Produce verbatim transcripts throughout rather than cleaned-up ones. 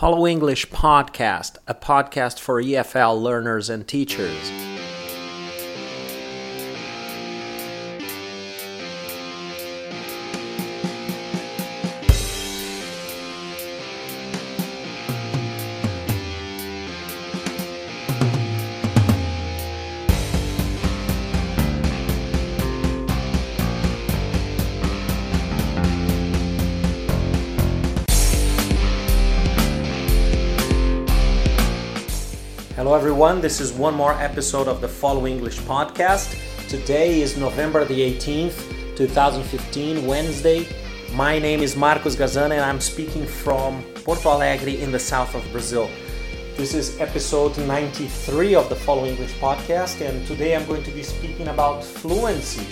Follow English Podcast, a podcast for E F L learners and teachers. Hello everyone, this is one more episode of the Follow English Podcast. Today is November the eighteenth, twenty fifteen, Wednesday. My name is Marcos Gazana and I'm speaking from Porto Alegre in the south of Brazil. This is episode ninety-three of the Follow English Podcast, and today I'm going to be speaking about fluency.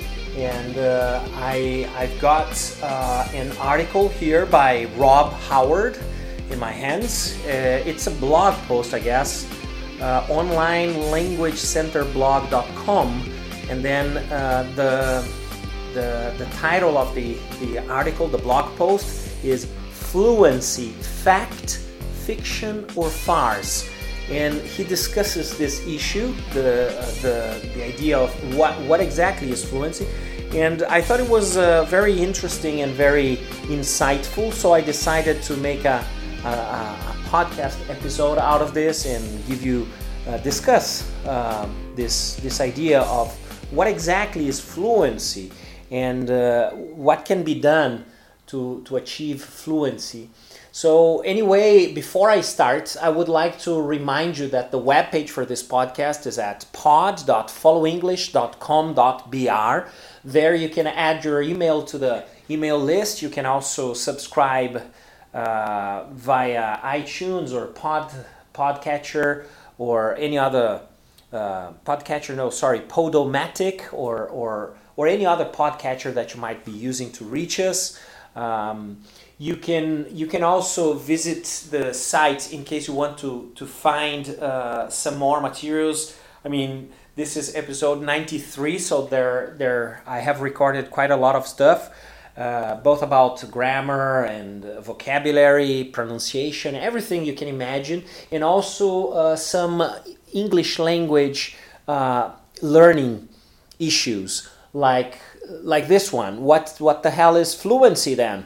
And uh, I, I've got uh, an article here by Rob Howard in my hands. Uh, it's a blog post, I guess. Uh, online language center blog dot com, and then uh, the, the the title of the, the article, the blog post, is Fluency, Fact, Fiction or Farce. And he discusses this issue, the uh, the the idea of what what exactly is fluency. And I thought it was uh, very interesting and very insightful, so I decided to make a a, a podcast episode out of this and give you uh, discuss uh, this this idea of what exactly is fluency and uh, what can be done to to achieve fluency. So anyway, before I start, I would like to remind you that the webpage for this podcast is at pod dot follow english dot com dot b r. There you can add your email to the email list. You can also subscribe Uh, via iTunes or Pod Podcatcher or any other uh, Podcatcher. No, sorry, Podomatic or or or any other podcatcher that you might be using to reach us. Um, you can you can also visit the site in case you want to to find uh, some more materials. I mean, this is episode ninety-three, so there there I have recorded quite a lot of stuff. Uh, both about grammar and vocabulary, pronunciation, everything you can imagine, and also uh, some English language uh, learning issues, like like this one. What what the hell is fluency then?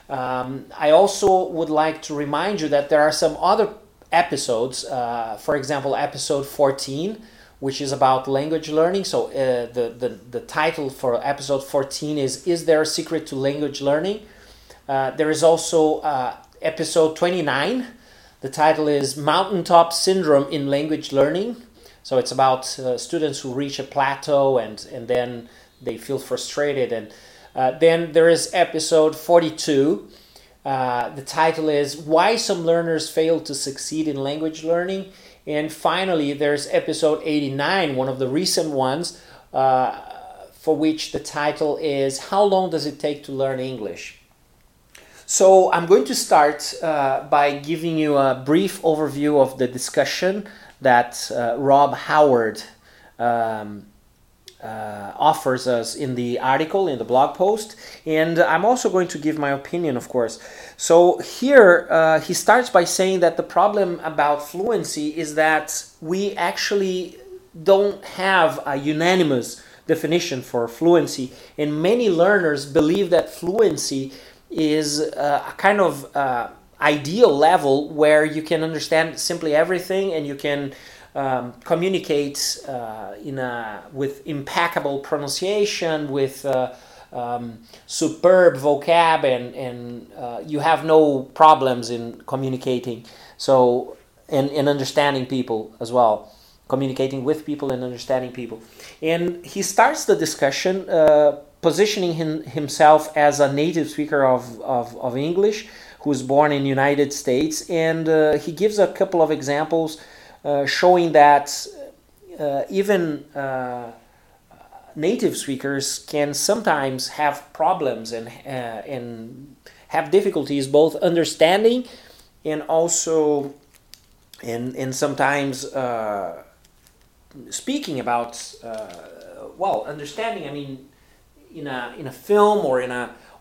Um, I also would like to remind you that there are some other episodes. Uh, for example, episode fourteen, which is about language learning. So uh, the, the, the title for episode fourteen is Is There a Secret to Language Learning? Uh, there is also uh, episode twenty-nine. The title is Mountaintop Syndrome in Language Learning. So it's about uh, students who reach a plateau and, and then they feel frustrated. And uh, then there is episode forty-two. Uh, the title is Why Some Learners Fail to Succeed in Language Learning. And finally, there's episode eighty-nine, one of the recent ones, uh, for which the title is How Long Does It Take to Learn English? So I'm going to start uh, by giving you a brief overview of the discussion that uh, Rob Howard um, uh, offers us in the article, in the blog post. And I'm also going to give my opinion, of course. So here uh, he starts by saying that the problem about fluency is that we actually don't have a unanimous definition for fluency, and many learners believe that fluency is uh, a kind of uh, ideal level where you can understand simply everything and you can um, communicate uh, in a with impeccable pronunciation, with uh, Um, superb vocab, and, and uh, you have no problems in communicating, so and, and understanding people as well, communicating with people and understanding people. And he starts the discussion uh, positioning him, himself as a native speaker of, of, of English who was born in the United States, and uh, he gives a couple of examples uh, showing that uh, even uh, native speakers can sometimes have problems and uh, and have difficulties both understanding and also and and sometimes uh, speaking about uh, well understanding. I mean, in a in a film or in a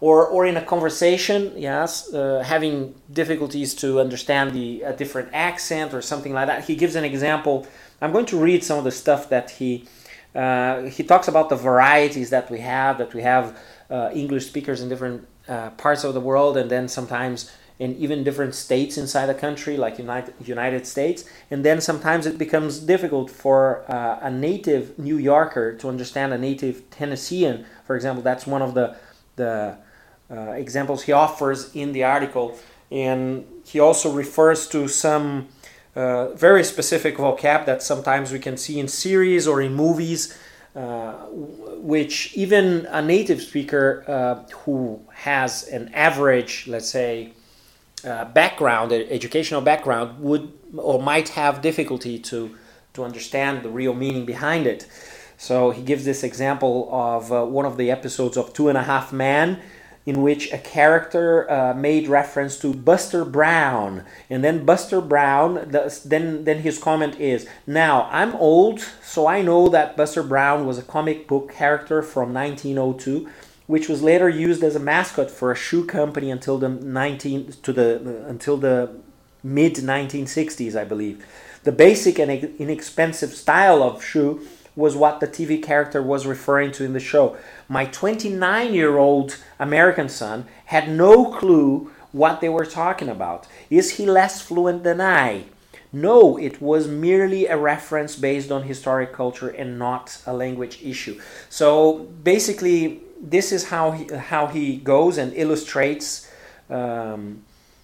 or or in a conversation, yes, uh, having difficulties to understand the a different accent or something like that. He gives an example. I'm going to read some of the stuff that he uh, he talks about the varieties that we have, that we have uh, English speakers in different uh, parts of the world, and then sometimes in even different states inside the country, like United United States, and then sometimes it becomes difficult for uh, a native New Yorker to understand a native Tennessean, for example. That's one of the the uh, examples he offers in the article, and he also refers to some uh, very specific vocab that sometimes we can see in series or in movies, uh, which even a native speaker uh, who has an average, let's say, uh, background, educational background, would or might have difficulty to to understand the real meaning behind it. So he gives this example of uh, one of the episodes of Two and a Half Men, in which a character uh, made reference to Buster Brown, and then Buster Brown, the, then then his comment is, "Now I'm old, so I know that Buster Brown was a comic book character from nineteen oh two, which was later used as a mascot for a shoe company until the nineteen to the uh, until the mid nineteen sixties, I believe. The basic and inexpensive style of shoe was what the T V character was referring to in the show. My twenty-nine-year-old American son had no clue what they were talking about. Is he less fluent than I? No, it was merely a reference based on historic culture and not a language issue." So basically, this is how he, how he goes and illustrates um,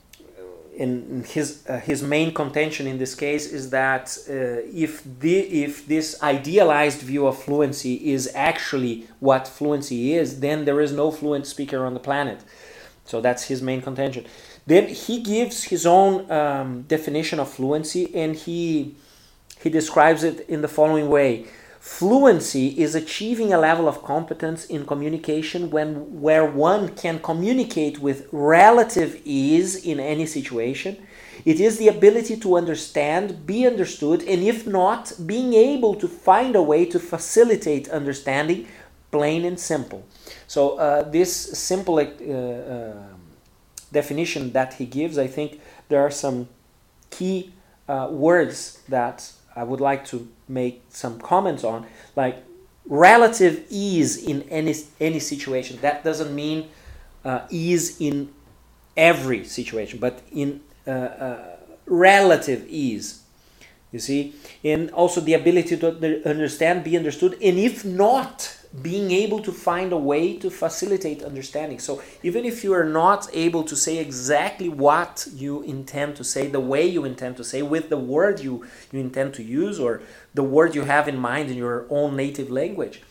in his uh, his main contention in this case is that uh, if the if this idealized view of fluency is actually what fluency is, then there is no fluent speaker on the planet. So that's his main contention. Then he gives his own um, definition of fluency, and he he describes it in the following way: fluency is achieving a level of competence in communication when where one can communicate with relative ease in any situation. It is the ability to understand, be understood, and if not, being able to find a way to facilitate understanding, plain and simple. So uh, this simple uh, uh, definition that he gives, I think there are some key uh, words that I would like to make some comments on, like relative ease in any any situation. That doesn't mean uh, ease in every situation, but in uh, uh, relative ease, you see. And also the ability to understand, be understood, and if not, being able to find a way to facilitate understanding. So even if you are not able to say exactly what you intend to say, the way you intend to say, with the word you, you intend to use, or the word you have in mind in your own native language,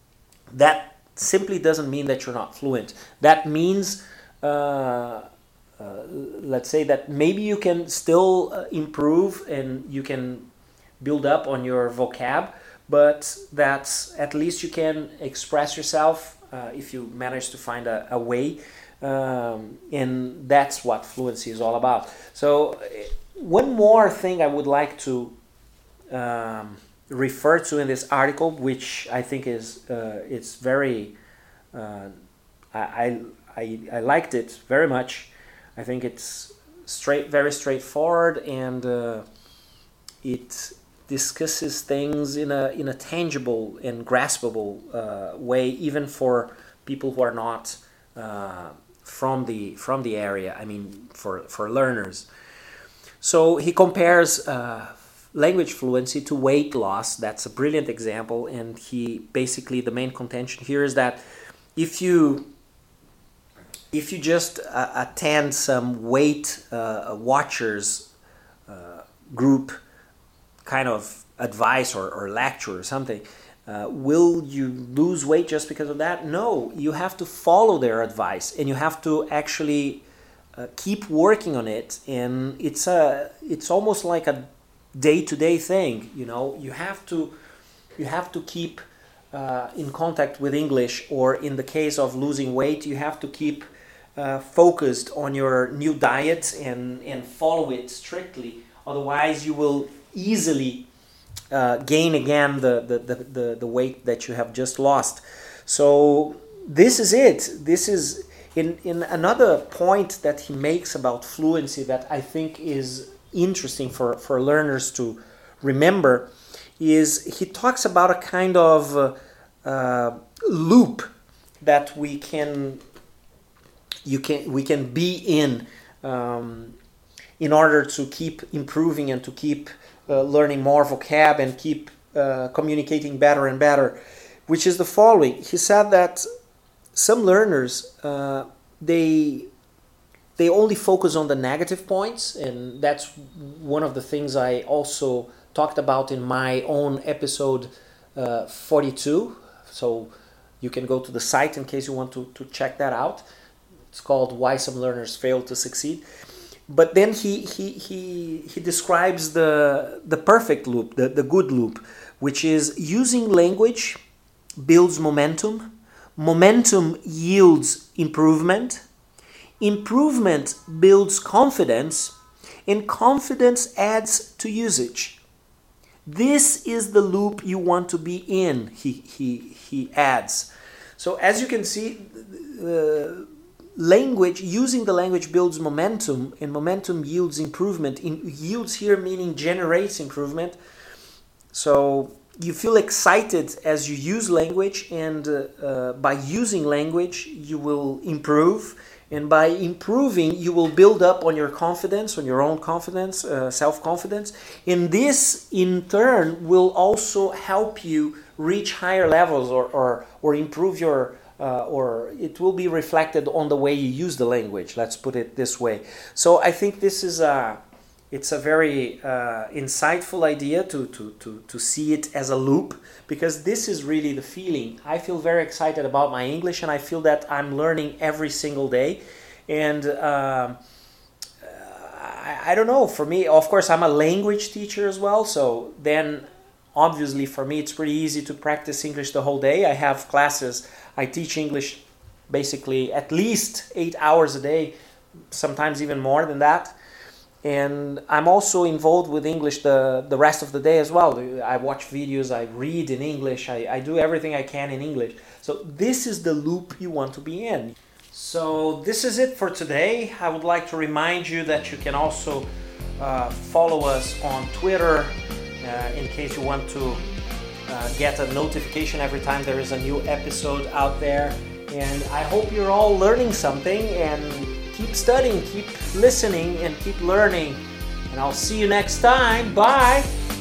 that simply doesn't mean that you're not fluent. That means, uh, uh, let's say that maybe you can still uh, improve and you can build up on your vocab, but that at least you can express yourself uh, if you manage to find a, a way, um, and that's what fluency is all about. So one more thing I would like to um, refer to in this article, which I think is uh, it's very uh, I, I I liked it very much. I think it's straight, very straightforward, and uh, it discusses things in a in a tangible and graspable uh, way, even for people who are not uh, from the from the area. I mean, for for learners. So he compares uh, language fluency to weight loss. That's a brilliant example, and he basically, the main contention here is that if you if you just uh, attend some Weight uh, Watchers uh, group kind of advice or, or lecture or something, uh, will you lose weight just because of that? No, you have to follow their advice, and you have to actually uh, keep working on it. And it's a it's almost like a day-to-day thing. You know, you have to you have to keep uh, in contact with English, or in the case of losing weight, you have to keep uh, focused on your new diet and and follow it strictly. Otherwise, you will easily uh, gain again the, the, the, the, the weight that you have just lost. So this is it. This is In, in another point that he makes about fluency that I think is interesting for, for learners to remember is he talks about a kind of uh, uh, loop that we can you can we can be in um, in order to keep improving and to keep uh, learning more vocab and keep uh, communicating better and better, which is the following. He said that some learners uh, they they only focus on the negative points, and that's one of the things I also talked about in my own episode uh, forty-two. So you can go to the site in case you want to, to check that out. It's called Why Some Learners Fail to Succeed. But then he he he, he describes the the perfect loop, the, the good loop, which is using language builds momentum. Momentum yields improvement. Improvement builds confidence, and confidence adds to usage. This is the loop you want to be in, he, he, he adds. So as you can see, uh, language, using the language builds momentum, and momentum yields improvement. In, yields here meaning generates improvement. So you feel excited as you use language, and uh, uh, by using language you will improve, and by improving you will build up on your confidence, on your own confidence, uh, self-confidence, and this in turn will also help you reach higher levels or, or, or improve your uh, or it will be reflected on the way you use the language, let's put it this way. So I think this is a It's a very uh, insightful idea to, to, to, to see it as a loop, because this is really the feeling. I feel very excited about my English, and I feel that I'm learning every single day. And um, I, I don't know, for me, of course, I'm a language teacher as well. So then obviously for me, it's pretty easy to practice English the whole day. I have classes, I teach English basically at least eight hours a day, sometimes even more than that. And I'm also involved with English the, the rest of the day as well. I watch videos, I read in English, I, I do everything I can in English. So this is the loop you want to be in. So this is it for today. I would like to remind you that you can also uh, follow us on Twitter uh, in case you want to uh, get a notification every time there is a new episode out there. And I hope you're all learning something, and keep studying, keep listening, and keep learning. And I'll see you next time. Bye!